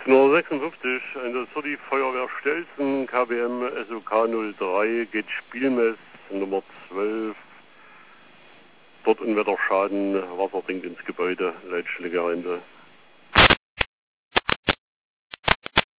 56, das für die Feuerwehr Stelzen, KBM SOK 03, geht Spielmess Nummer 12. Dort Unwetterschaden, Wasser dringt ins Gebäude, Leitstelle Gerände.